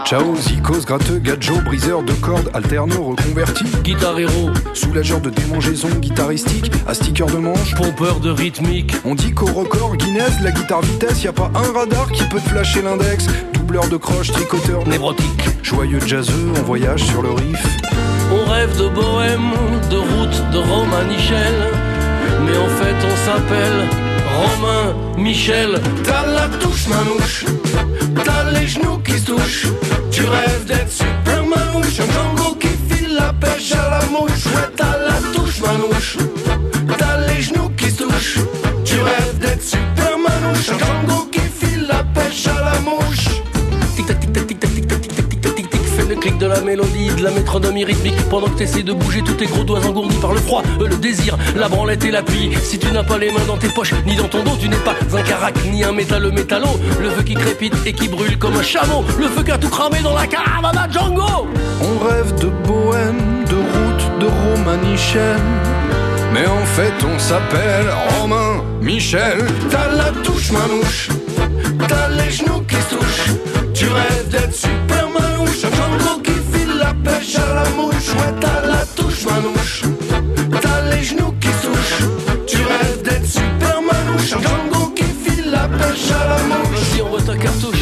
Ciao, zikos, gratteux, gadjo, briseur de cordes, alterno, reconverti. Guitare héros, soulageur de démangeaisons guitaristique, à sticker de manche, pompeur de rythmique. On dit qu'au record Guinness, la guitare vitesse, y a pas un radar qui peut te flasher l'index. Doubleur de croche, tricoteur névrotique, joyeux jazzeux, en voyage sur le riff. On rêve de bohème, de route, de Romanichel, mais en fait on s'appelle Romain Michel. T'as la touche manouche, t'as les genoux qui se touchent. Tu rêves d'être super manouche, un Django qui file la pêche à la mouche. Ouais, t'as la touche manouche, t'as les genoux qui se touchent. Tu rêves d'être super manouche, un Django qui file la pêche à la mouche. Tic-tac, tic-tac, tic-tac, tic-tac, tic-tac, tic-tac, tic-tac. Fais le clic de la mélodie, de la métronomie rythmique. Pendant que t'essaies de bouger tous tes gros doigts engourdis par le froid, le désir, la branlette et l'appui. Si tu n'as pas les mains dans tes poches, ni dans ton dos, tu n'es pas un carac, ni un métalleux métallo. Le feu qui crépite et qui brûle comme un chameau. Le feu qui a tout cramé dans la caravane à Django. On rêve de bohème, de route, de Romanichel, mais en fait on s'appelle Romain Michel. T'as la touche manouche, t'as les genoux qui se touchent. Tu rêves d'être super manouche, un Django qui file la pêche à la mouche. Ouais, t'as la touche manouche, t'as les genoux qui se touchent. Tu rêves d'être super manouche, un Django qui file la pêche à la mouche. Si on voit ta cartouche.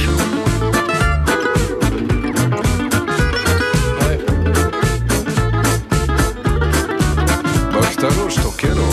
Bastardo, je te quiero.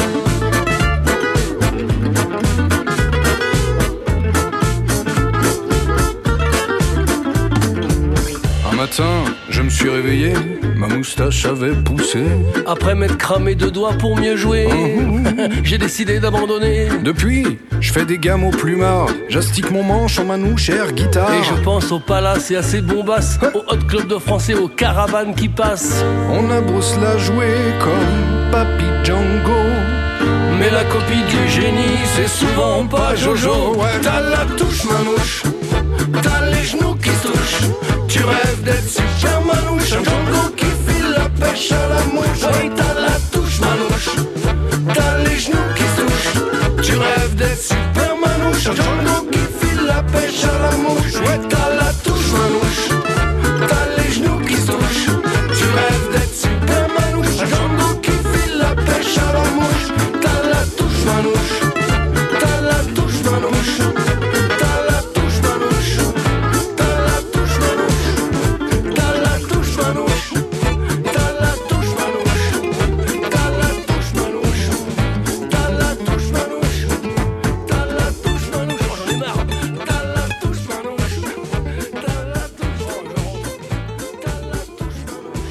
Un matin, je me suis réveillé, ma moustache avait poussé. Après m'être cramé deux doigts pour mieux jouer, j'ai décidé d'abandonner. Depuis, je fais des gammes au plumard, j'astique mon manche en manouche air guitare. Et je pense au palace et à ses bombasses, au hot club de français, aux caravanes qui passent. On a beau se la jouer comme Papy Django, mais la copie du génie, c'est souvent pas Jojo. Ouais, t'as la touche manouche, t'as les genoux qui se touchent. Tu rêves d'être super manouche, un Django qui file la pêche à la mouche. Ouais, t'as la touche manouche, t'as les genoux qui se touchent. Tu rêves d'être super manouche, un Django qui file la pêche à la mouche. Ouais, t'as la touche manouche, t'as les genoux qui se touchent. Tu rêves d'être super manouche, un Django qui file la pêche à la mouche. T'as la touche manouche, t'as la touche manouche, t'as la touche manouche, t'as la touche manouche, t'as la touche manouche, t'as la touche manouche, t'as la touche manouche, t'as la touche manouche, t'as la touche manouche. J'en ai marre. T'as la touche manouche, t'as la touche manouche, t'as la touche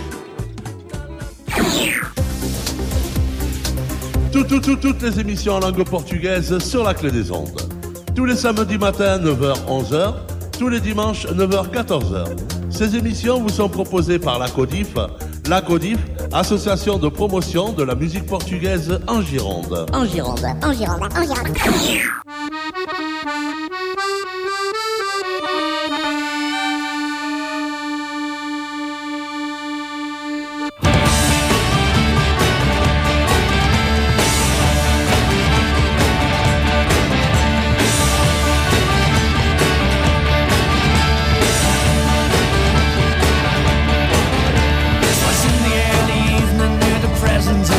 manouche. Toutes les émissions en langue portugaise sur la clé des ondes. Tous les samedis matins 9h-11h, tous les dimanches 9h-14h. Ces émissions vous sont proposées par la CODIF, association de promotion de la musique portugaise en Gironde. En Gironde.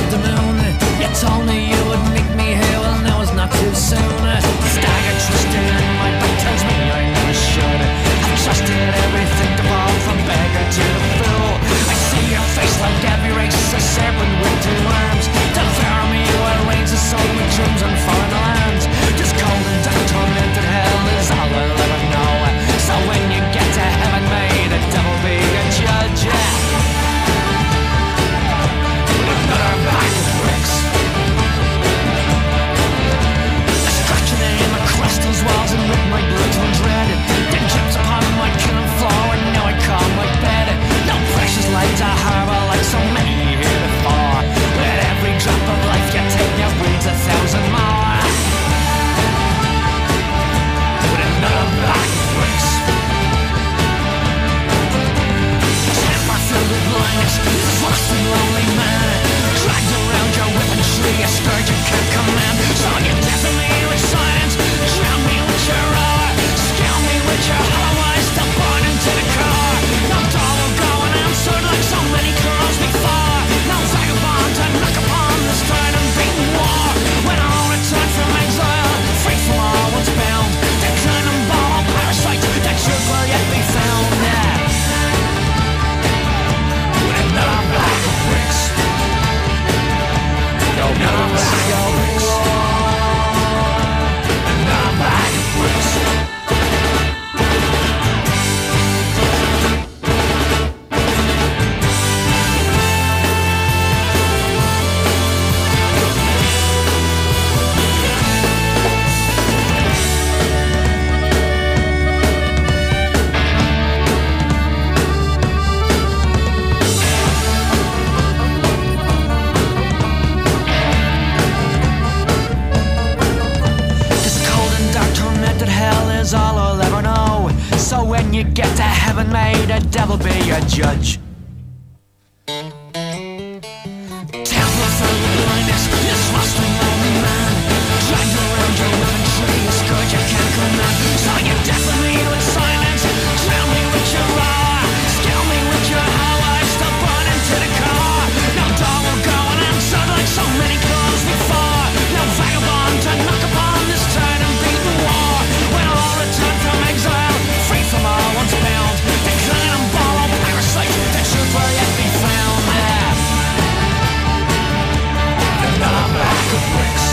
Told me you would make me hell, and now it's not too soon. Stagger, twisted hell is all I'll ever know. So when you get to heaven, may the devil be your judge. Temples of the blindness, this lost and lonely man. Drag you around your living tree, a scourge you can't command. So you deafen me with silence, drown me with your roar, scale me with your how I still burn into the car. No door will go unanswered like so many calls before. No vagabond to knock upon this turn and beaten war. When all return from exile, free from all once bound, decline and borrow parasite, the truth will yet be found. And now I'm back with bricks,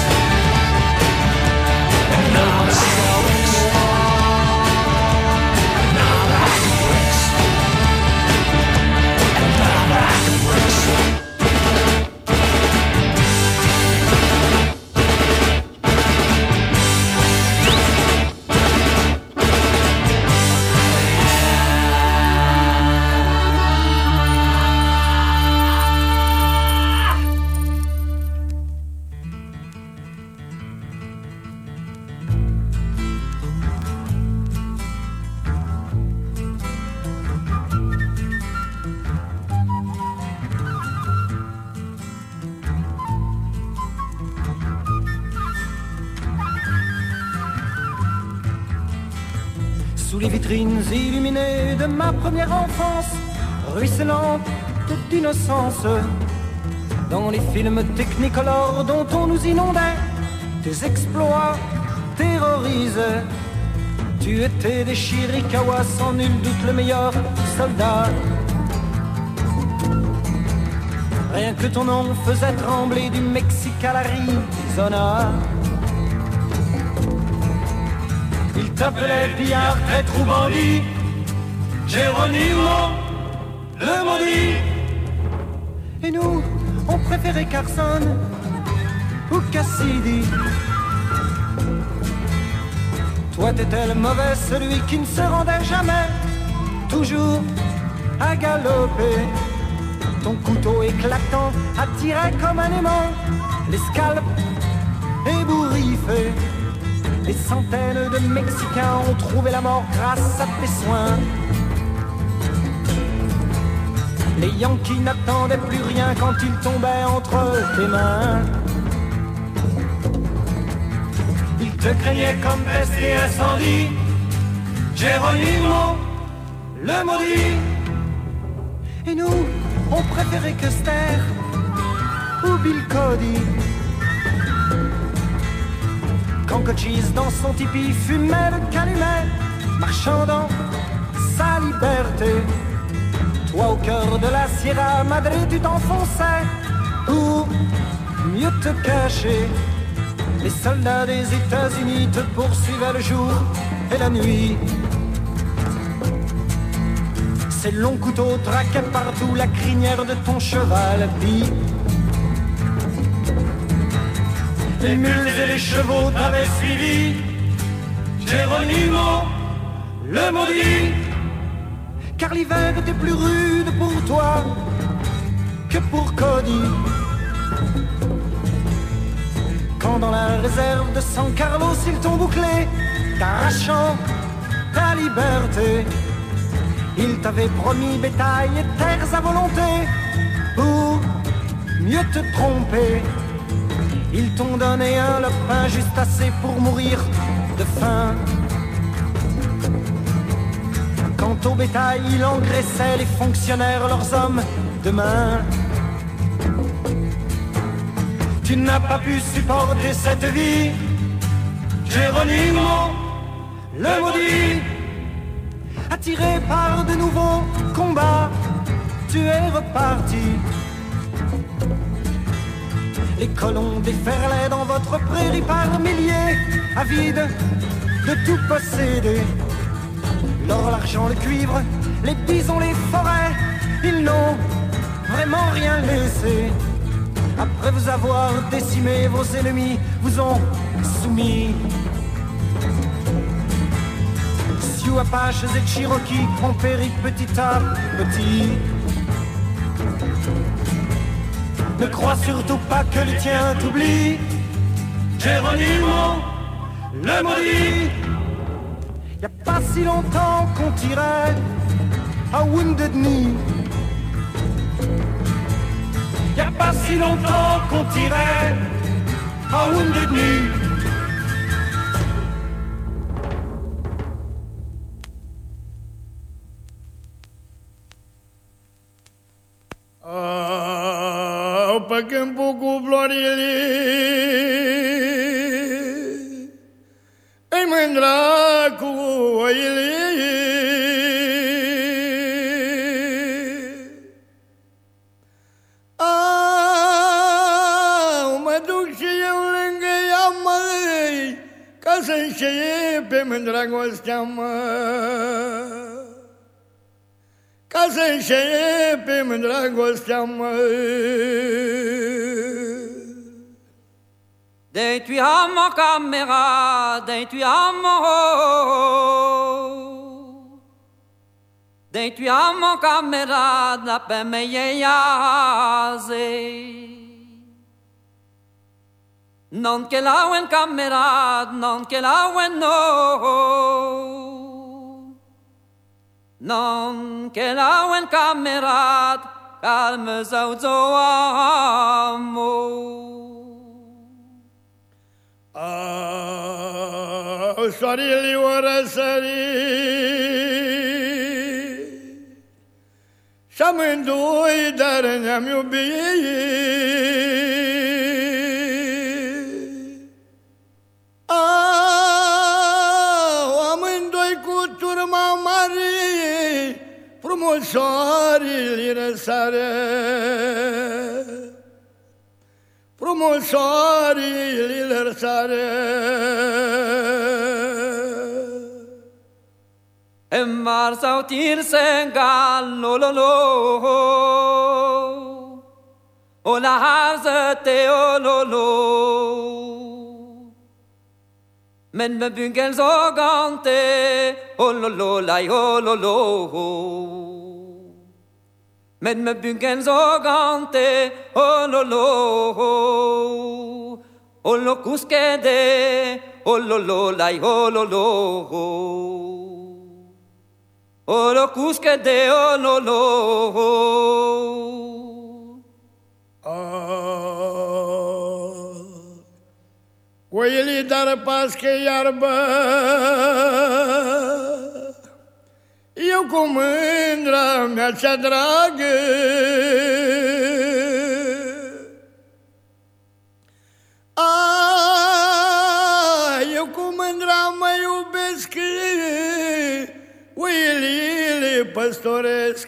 and now I'm still bricks, and now I'm back with bricks, and now I'm back with bricks. Sous les vitrines illuminées de ma première enfance, ruisselante d'innocence, dans les films technicolores dont on nous inondait, tes exploits terrorisent. Tu étais des Chiricahua, sans nul doute le meilleur soldat. Rien que ton nom faisait trembler du Mexique à l'Arizona. Il t'appelait pillard, traître ou bandit, Geronimo, le maudit. Et nous, on préférait Carson ou Cassidy. Toi t'étais le mauvais, celui qui ne se rendait jamais, toujours à galoper. Ton couteau éclatant attirait comme un aimant les scalps ébouriffés. Des centaines de Mexicains ont trouvé la mort grâce à tes soins. Les Yankees n'attendaient plus rien quand ils tombaient entre tes mains. Ils te craignaient comme peste et incendie, Geronimo, le maudit. Et nous, on préférait Custer ou Bill Cody. Quand Cochise dans son tipi fumait le calumet, marchant dans sa liberté. Toi au cœur de la Sierra Madre tu t'enfonçais pour mieux te cacher. Les soldats des États-Unis te poursuivaient le jour et la nuit. Ces longs couteaux traquaient partout la crinière de ton cheval pis. Les mules et les chevaux t'avaient suivi, Geronimo, le maudit. Car l'hiver était plus rude pour toi que pour Cody. Quand dans la réserve de San Carlos ils t'ont bouclé, t'arrachant ta liberté. Ils t'avaient promis bétail et terres à volonté pour mieux te tromper. Ils t'ont donné un lopin juste assez pour mourir de faim. Quant au bétail, il engraissait les fonctionnaires, leurs hommes de main. Tu n'as pas pu supporter cette vie, Geronimo, le maudit. Attiré par de nouveaux combats, tu es reparti. Les colons déferlaient dans votre prairie par milliers, avides de tout posséder. L'or, l'argent, le cuivre, les bisons, les forêts, ils n'ont vraiment rien laissé. Après vous avoir décimé, vos ennemis vous ont soumis. Sioux, Apaches et Cherokees ont péri petit à petit. Ne crois surtout pas que le tien t'oublie, Geronimo, le maudit. Y a pas si longtemps qu'on tirait à Wounded Knee. Y a pas si longtemps qu'on tirait à Wounded Knee. Pe câmpul cu florile îi mândra cu oile. Mă duc și eu lângă ea, măi, ca să începem dragostea, măi. Ca să începem dragostea, măi. Dei-tu à mon camarade, dei-tu à mon dei-tu à mon camarade, la pe meiaze. Non che la un camarade, non che la un no. Non che la un camarade, calme zauzo amo. Soarele o răsări și amândoi dar ne-am iubit. Amândoi cu turma mare frumos soarele răsare. Frumos soarele răsare. En mar sautirse en gal, lo lo lo. O la harzete, o lo lo. Men med byngels ågante, o lo lo, lai o lo lo. Men med byngels ågante, o lo lo. O lo kuskede, o lo lo, lai o lo lo. O lo kuskede, o lo lo. Oile dar pască iarbă, eu cu mândra mea cea dragă. Eu cu mândra mă iubesc, oilele păstoresc.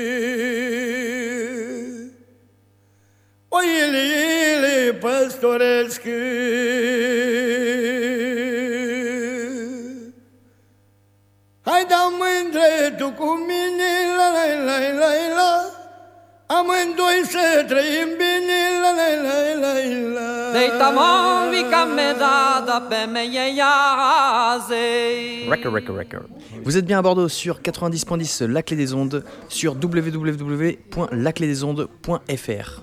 Oilele păstoresc. Hai da mândre tu cu mine, la la la la la. Amândoi să trăim bine, la la la la la. Deita movi camerada pe meiaze. Record. Vous êtes bien à Bordeaux sur 90.10 La Clé des Ondes, sur www.laclédesondes.fr.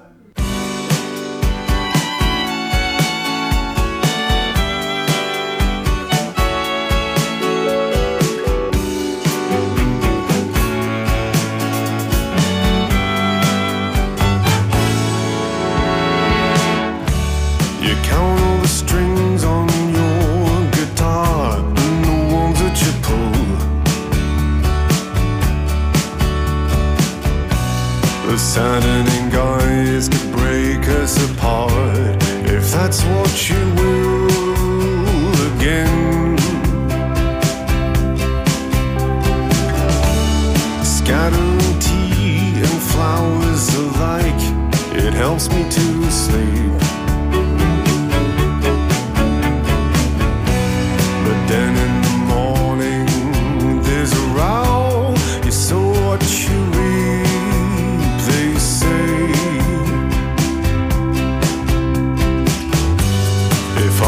Saddening guys could break us apart if that's what you will again. Scattering tea and flowers alike, it helps me to sleep. But then in the morning there's a row. You saw what you if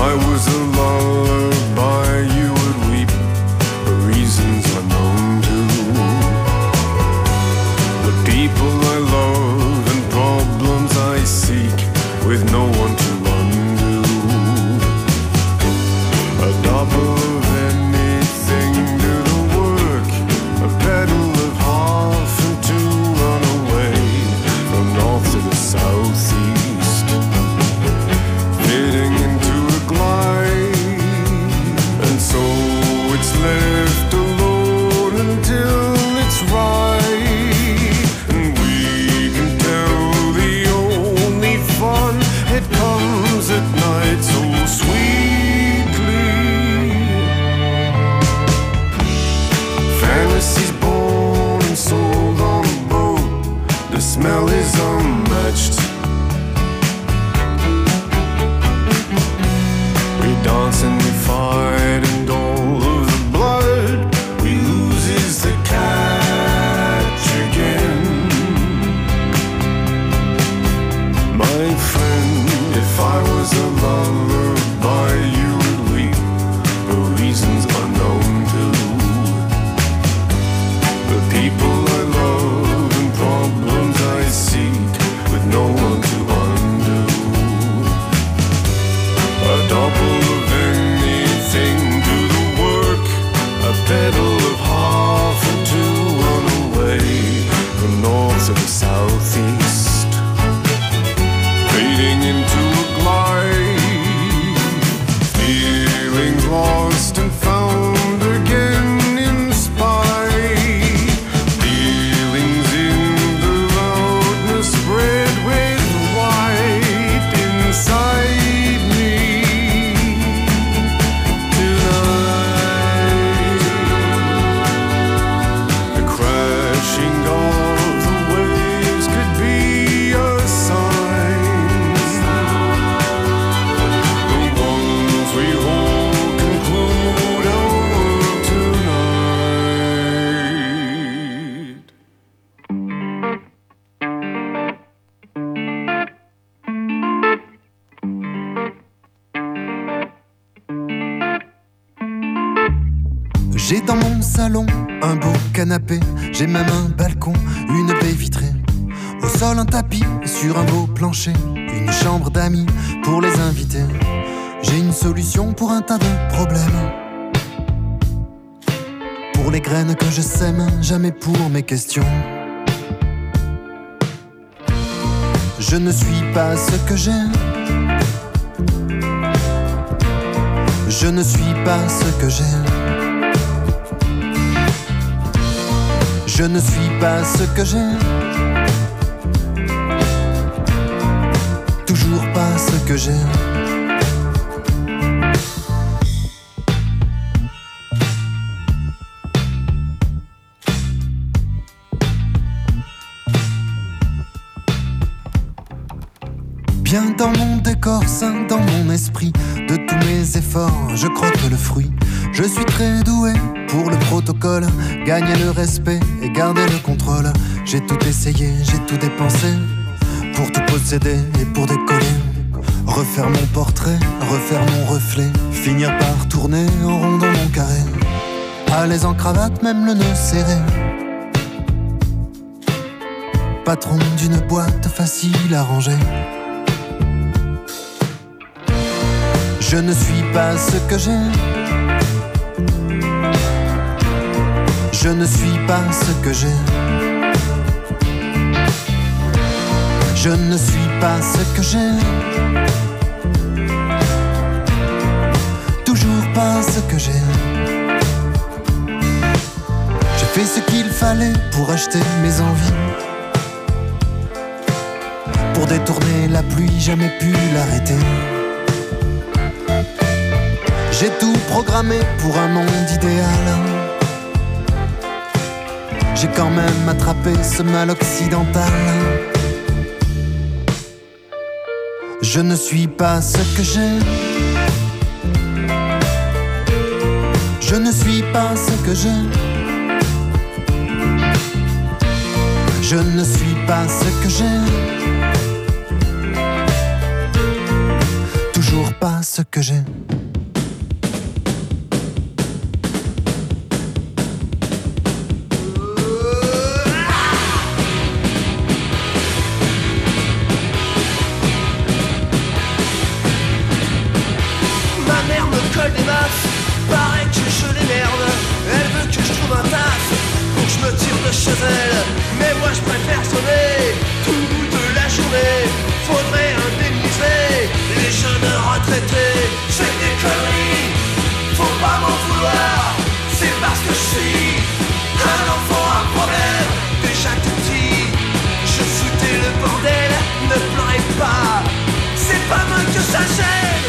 J'ai dans mon salon un beau canapé, j'ai même un balcon, une baie vitrée. Au sol un tapis, sur un beau plancher, une chambre d'amis pour les invités. J'ai une solution pour un tas de problèmes. Pour les graines que je sème, jamais pour mes questions. Je ne suis pas ce que j'ai. Je ne suis pas ce que j'ai. Je ne suis pas ce que j'ai. Toujours pas ce que j'ai. Bien dans mon décor, sain dans mon esprit, de tous mes efforts, je croque le fruit. Je suis très doué pour le protocole, gagner le respect et garder le contrôle. J'ai tout essayé, j'ai tout dépensé, pour tout posséder et pour décoller. Refaire mon portrait, refaire mon reflet, finir par tourner en rond dans mon carré. À l'aise en cravate, même le nœud serré. Patron d'une boîte facile à ranger. Je ne suis pas ce que j'ai. Je ne suis pas ce que j'ai. Je ne suis pas ce que j'ai. Toujours pas ce que j'ai. J'ai fait ce qu'il fallait pour acheter mes envies. Pour détourner la pluie, jamais pu l'arrêter. J'ai tout programmé pour un monde idéal. J'ai quand même attrapé ce mal occidental. Je ne suis pas ce que j'ai. Je ne suis pas ce que j'ai. Je ne suis pas ce que j'ai. Toujours pas ce que j'ai. Chez elle, mais moi je préfère sauver tout le bout de la journée. Faudrait indemniser les jeunes retraités. C'est des conneries, faut pas m'en vouloir. C'est parce que je suis un enfant à problème. Déjà tout petit, je foutais le bordel. Ne pleurez pas, c'est pas moi que ça gêne.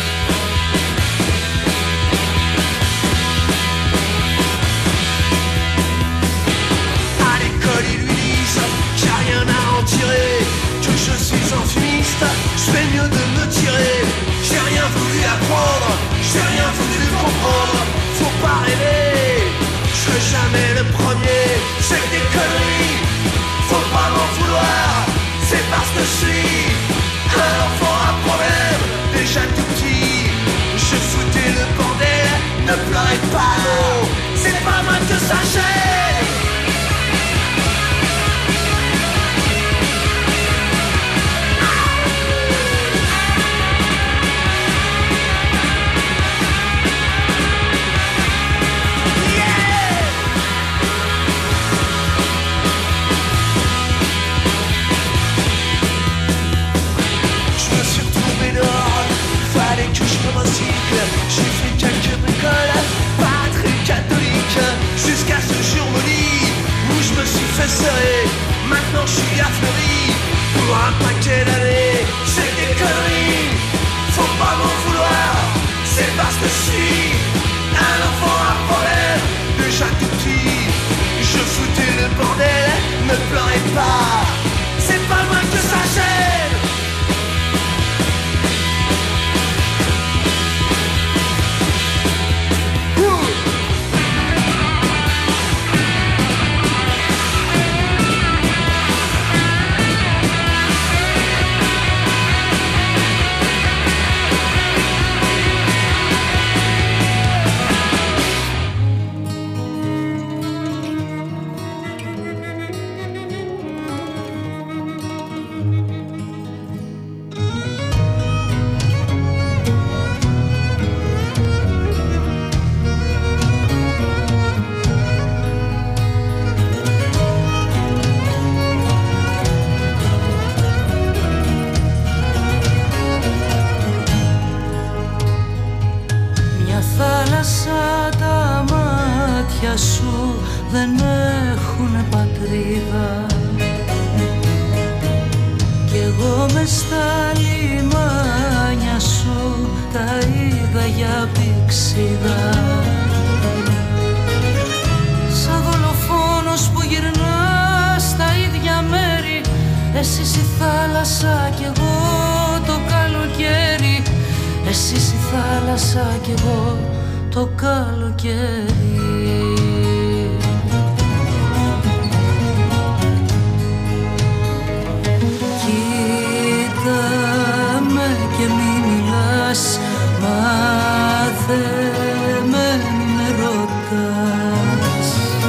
Que je suis un fumiste, je fais mieux de me tirer. J'ai rien voulu apprendre, j'ai rien voulu comprendre. Faut pas rêver, je serai jamais le premier. C'est des conneries, faut pas m'en vouloir. C'est parce que je suis un enfant à problème. Déjà tout petit, je foutais le bordel. Ne pleurez pas, non, c'est pas moi que ça gêne. J'ai fait quelques bricoles, pas très catholiques, jusqu'à ce jour maudit où je me suis fait serrer. Maintenant je suis affleuri pour un paquet d'années. C'est des conneries, faut pas m'en vouloir. C'est parce que je suis un enfant à problème. Déjà tout petit, je foutais le bordel. Ne pleurez pas, c'est pas moi que ça gêne. δεν έχουνε πατρίδα. Κι εγώ μες στα λιμάνια σου τα είδα για πηξίδα. Σαν δολοφόνος που γυρνά στα ίδια μέρη, εσύ η θάλασσα κι εγώ το καλοκαίρι. Εσύ η θάλασσα κι εγώ το καλοκαίρι. Κοίταμε και μη μιλάς, μάθε με μη με ρωτάς.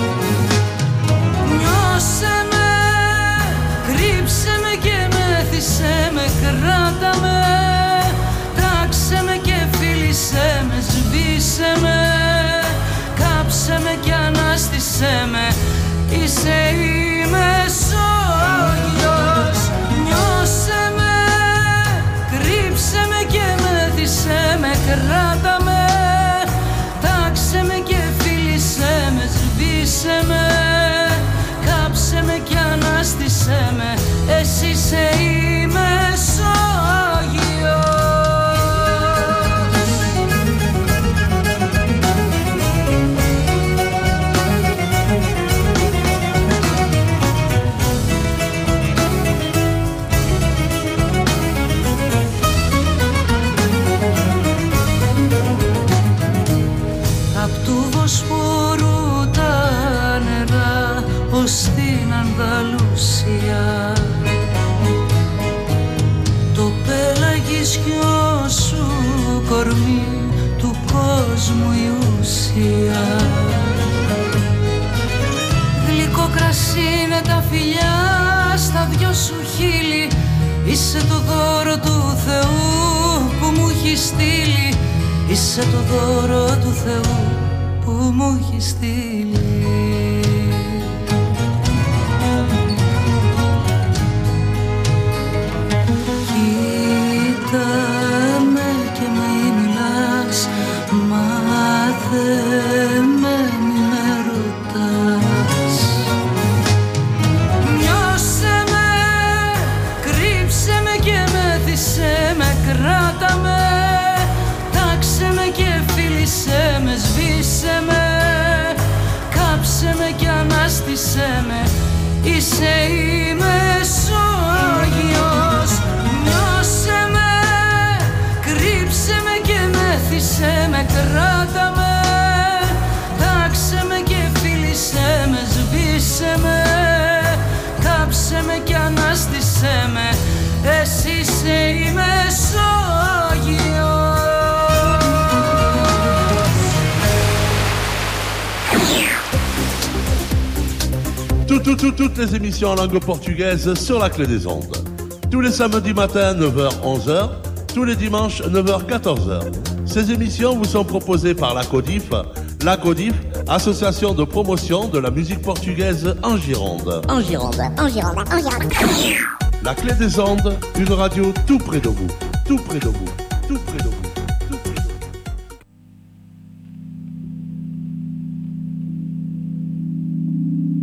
Νιώσε με, κρύψε με και μέθησε με, κράτα με, τάξε με και φίλησε με, σβήσε με, κάψε με και ανάστησε με, είσαι η Μεσόγειος. Νιώσε με, κρύψε με και μέθησε με, κράτα με, τάξε με και φίλησε με, σβήσε με, κάψε με και ανάστησε με, εσύ είσαι η Μεσόγειος. Βοσπόρου τα νερά ως την Ανδαλουσία, το πελαγισιό σου κορμί του κόσμου η ουσία. Γλυκό κρασί είναι τα φιλιά στα δυο σου χείλη, είσαι το δώρο του Θεού που μου έχει στείλει, είσαι το δώρο του Θεού που μου έχει στείλει. Κοίτα με και μη μιλάς, μάθε με μη με ρωτάς. Νιώσε με, κρύψε με και μέθησε με, κράτα με, τάξε με και φίλησε με, σβήσε με, κάψε με και ανάστησε με, είσαι η Μεσόγειος. Νιώσε με, κρύψε με και μέθησε με, κράτα με, τάξε με και φίλησε με, σβήσε με, κάψε με και ανάστησε με, εσύ είσαι η Μεσόγειος. Toutes les émissions en langue portugaise sur la clé des ondes. Tous les samedis matins 9h-11h, tous les dimanches 9h-14h. Ces émissions vous sont proposées par la CODIF, association de promotion de la musique portugaise en Gironde. En Gironde. La clé des ondes, une radio tout près de vous, tout près de vous, tout près de vous.